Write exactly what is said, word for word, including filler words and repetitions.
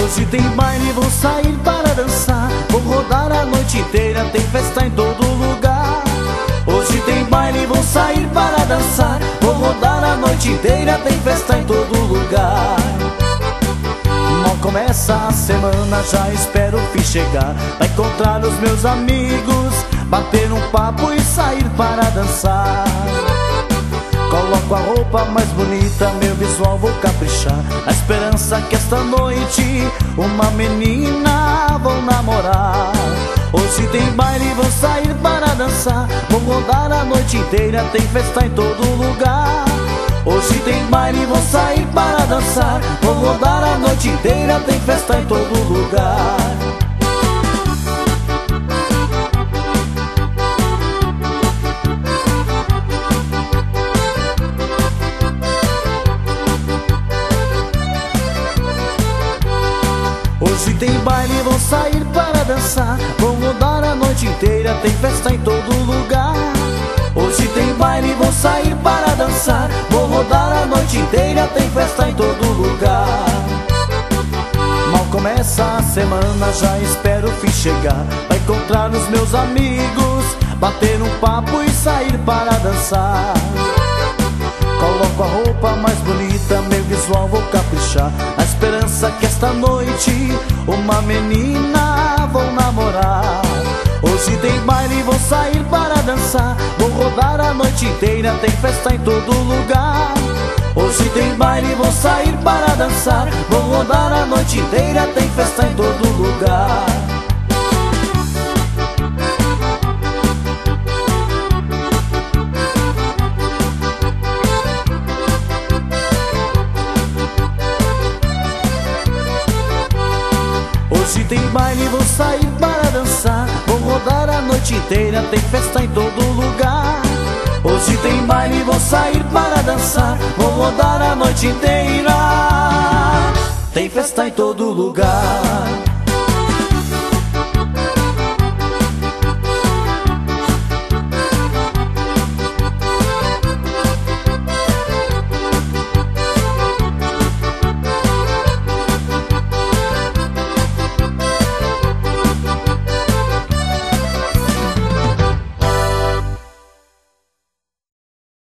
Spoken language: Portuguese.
Hoje tem baile, vou sair para dançar. Vou rodar a noite inteira, tem festa em todo lugar. Hoje tem baile, vou sair para dançar. Vou rodar a noite inteira, tem festa em todo lugar. Mal começa a semana, já espero o fim chegar. Pra encontrar os meus amigos, bater um papo e sair para dançar. Coloco a roupa mais bonita, meu visual vou caprichar, na esperança que esta noite uma menina vou namorar. Hoje tem baile, vou sair para dançar. Vou rodar a noite inteira, tem festa em todo lugar. Hoje tem baile, vou sair para dançar. Vou rodar a noite inteira, tem festa em todo lugar. Hoje tem baile, vou sair para dançar. Vou rodar a noite inteira, tem festa em todo lugar. Hoje tem baile, vou sair para dançar. Vou rodar a noite inteira, tem festa em todo lugar. Mal começa a semana, já espero o fim chegar. Pra encontrar os meus amigos, bater um papo e sair para dançar. Coloco a roupa mais bonita, meu visual vou caprichar, na esperança que esta noite uma menina vou namorar. Hoje tem baile, vou sair para dançar. Vou rodar a noite inteira, tem festa em todo lugar. Hoje tem baile, vou sair para dançar. Vou rodar a noite inteira, tem festa em todo lugar. Hoje tem baile, vou sair para dançar. Vou rodar a noite inteira, tem festa em todo lugar. Hoje tem baile, vou sair para dançar. Vou rodar a noite inteira, tem festa em todo lugar.